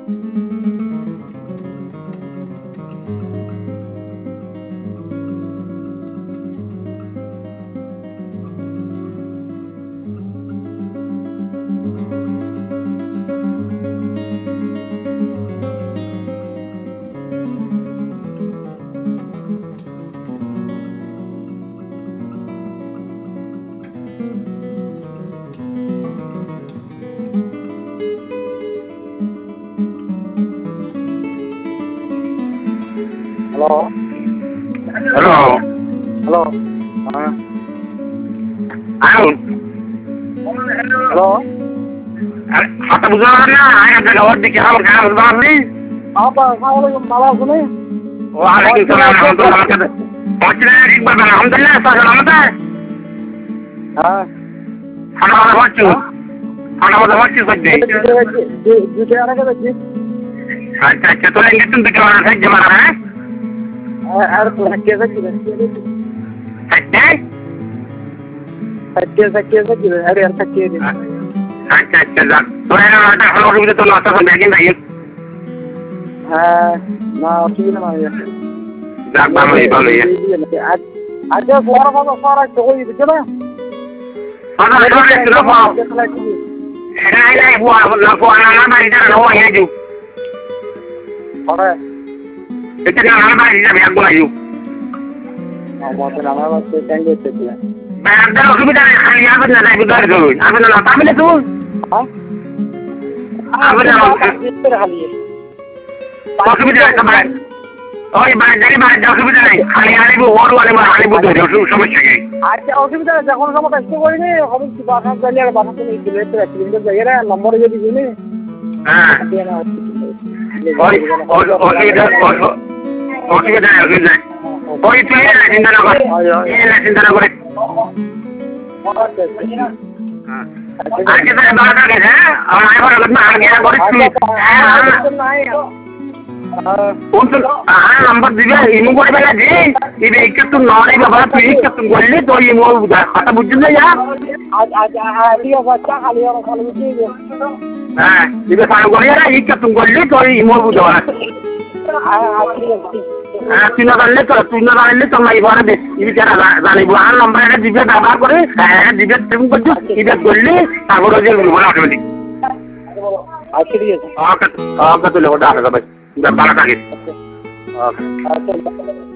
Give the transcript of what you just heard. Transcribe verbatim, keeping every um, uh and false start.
Halo. Halo. Halo. Ah. Halo. Halo. Kata bukan na, ayah ada gawat di kau kau sebab ni. Apa? Assalamualaikum. Malam sini. Waalaikumsalam warahmatullahi wabarakatuh. Macam ni ikhbar bana, alhamdulillah, selamat dah. Ah. Ada apa macam? Ada apa macam saja? Jika ada kita jik. Acha acha, tu lagi tu dekat mana saja mana? Ada tu haknya saja. Saja? Haknya haknya saja. Ada yang haknya ni. Acha acha, dah. Tu yang ada kalau kita tu nak sampai lagi lagi. Ah, nah, okey nama ya. Dah baru ini baru ya. Ada suara apa suara tu itu je lah. Ada suara itu apa? Ini ini buat buat anak anak itu nak orang itu. Ada. Itu nak anak anak itu biar buat itu. Mau tu nama apa tu tengok tu je. Biar dah aku biar kali apa tu nak biar tu. Apa tu nak tahu tu? Ah? Apa tu nak? Itu kali. Aku biar kabar. Oh, ibarat jadi ibarat aku biar ni. Kali hari bu, orang wale mah hari bu tu dia semua cakap. আচ্ছা অসুবিধা আছে যখন সময় কষ্ট করিনি আমি বাসা চালিয়ে আর বাসা চলে গেছিল একটু অ্যাক্সিডেন্টের জায়গায় নম্বরে যদি দিনি হ্যাঁ ওই অসুবিধা অসুবিধা অসুবিধা ওই তুই না চিন্তা না কর এই না চিন্তা না করে আজকে তো বারোটা গেছে আমার এখন না আগে করে তুই untuk ah number juga ini gua bela di ini ikat tu nol ini bapak tu ikat tu gua lihat tu ini mau udah kata bujurnya ya dia baca kali orang kalau begitu ah ini kalau gua lihat ikat tu gua lihat tu ini mau udah ah tuna kali tu tuna kali tu mai bawa deh ini cara dari buah number ada juga dapat kore ah juga temu baju ini gua lihat aku aja belum boleh ada lagi akhirnya ah kat ah kat tu lewat dah sampai udah balik lagi. Oke.